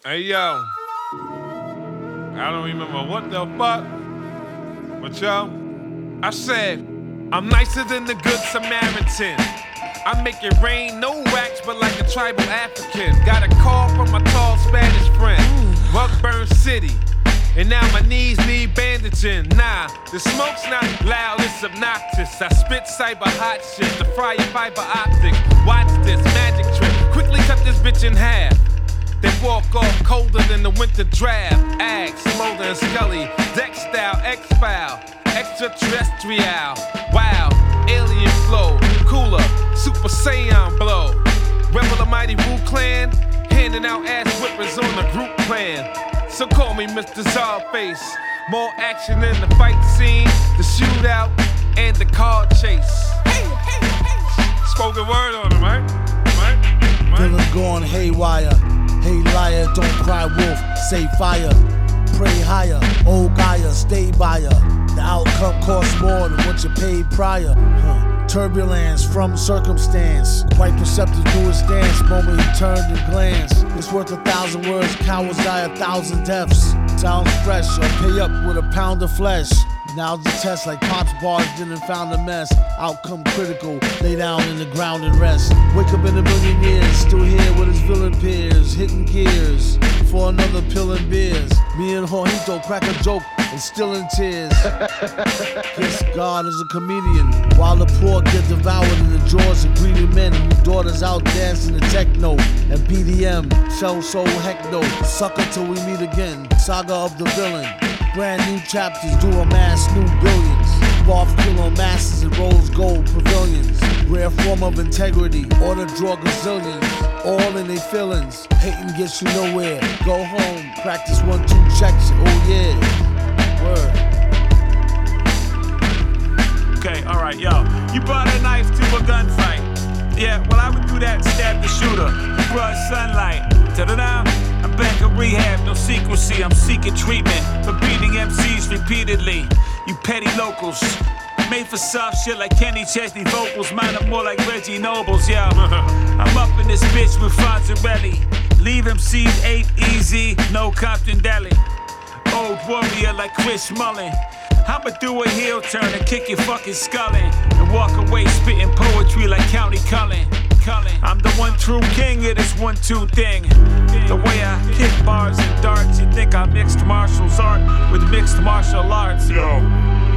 Hey, yo. I don't remember what the fuck. But, yo, I said, I'm nicer than the good Samaritan. I make it rain, no wax, but like a tribal African. Got a call from my tall Spanish friend. Rugburn City. And now my knees need bandaging. Nah, the smoke's not loud, it's obnoxious. I spit cyber hot shit, the fryer fiber optics. Watch this magic trick, quickly cut this bitch in half. Then walk off colder than the winter draft. Ags, Mulder and Scully, deck style, X-File, extraterrestrial. Wow, alien flow, cooler, Super Saiyan blow. Rebel the mighty Wu Clan, handing out ass whippers on the group plan. So call me Mr. Czarface. More action in the fight scene, the shootout, and the car chase. Spoken word on him, right? Villain gone haywire. Hey liar, don't cry wolf, say fire. Pray higher, old Gaia, stay by ya. The outcome costs more than what you paid prior. Turbulence from circumstance, quite perceptive to his stance. Moment he turned and glanced. It's worth 1,000 words, cowards die 1,000 deaths. Sounds fresh, or pay up with a pound of flesh. Now's the test, like Pops bars didn't found a mess. Outcome critical, lay down in the ground and rest. Wake up in a million years, still here with his villain peers, hitting gears for another pill and beers. Me and Jorgito crack a joke and still in tears. Kiss God as a comedian, while the poor get devoured in the jaws of greedy men whose daughters out dancing the techno and BDM. Shell soul heck no, sucker till we meet again. Saga of the villain. Brand new chapters do amass new billions. Barf kilo masses and rose gold pavilions. Rare form of integrity, order draw gazillions. All in they feelings, hating gets you nowhere. Go home, practice 1-2 checks, oh yeah. Word. Okay, alright, yo. You brought a knife to a gunfight. Yeah, well I would do that and stab the shooter. Broad sunlight. Ta-da-da. I'm back at rehab, no secrecy. I'm seeking treatment for beating MCs repeatedly. You petty locals, made for soft shit like Kenny Chesney vocals. Mine are more like Reggie Nobles, yo. I'm up in this bitch with Fonzarelli. Leave MCs ain't easy, no Compton Deli. Old warrior like Chris Mullin. I'ma do a heel turn and kick your fucking skull in. And walk away spitting poetry like County Cullen. I'm the one true king of this 1-2 thing. The way I kick bars and darts, you think I mixed martial art with mixed martial arts. Yo,